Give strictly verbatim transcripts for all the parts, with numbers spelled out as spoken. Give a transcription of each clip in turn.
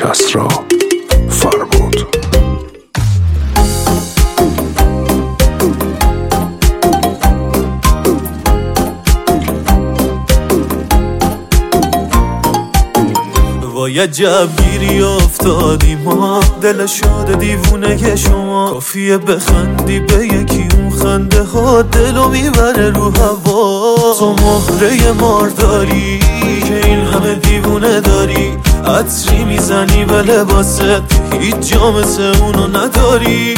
کسری فربود. وای جبگیری افتادی ما، دل شده دیوونه شما. کافیه بخندی به یکی، اون خنده ها دلو میبره رو هوا. تو مهره مارداری که این همه دیوونه داری، عطری میزنی به لباست هیچ جا مثل اونو نداری.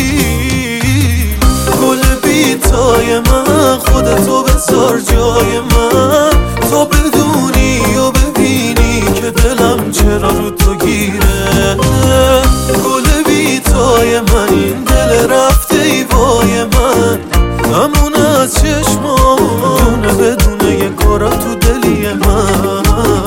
گل بیتای من خودتو بذار جای من، تو بدونی و ببینی که دلم چرا رو تو گیره. گل بیتای من این دل رفته ای وای من، همون از چشمام دونه بدونه یه کارا تو دلی من.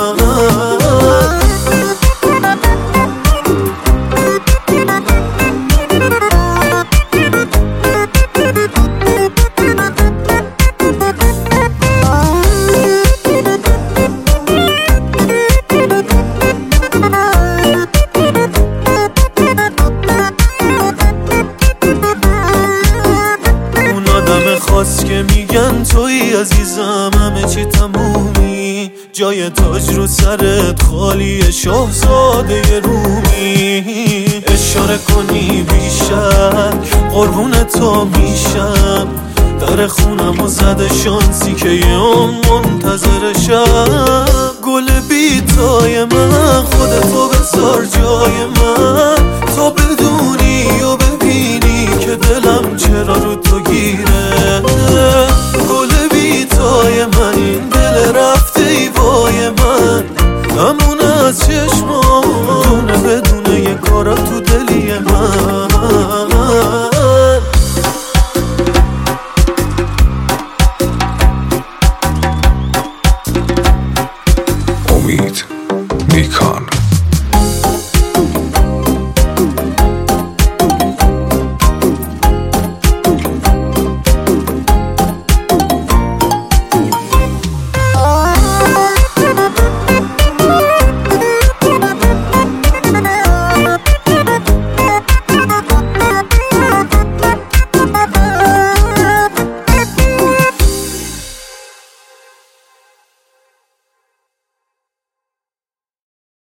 خواست که میگن توی عزیزم همه چی تمومی، جای تاج رو سرت خالی شاهزاده رومی. اشاره کنی بیشتر قربون تو میشم، در خونم و زده شانسی که یه اون منتظرشم. گل بیتای من خودتو بذار جای من، تو بدونی و ببینی که دلم چرا رو تو گیره. گل بیتای من این دل رفته ای وای من، همون از چشمام دونه بدونه یه کارا تو دلی من.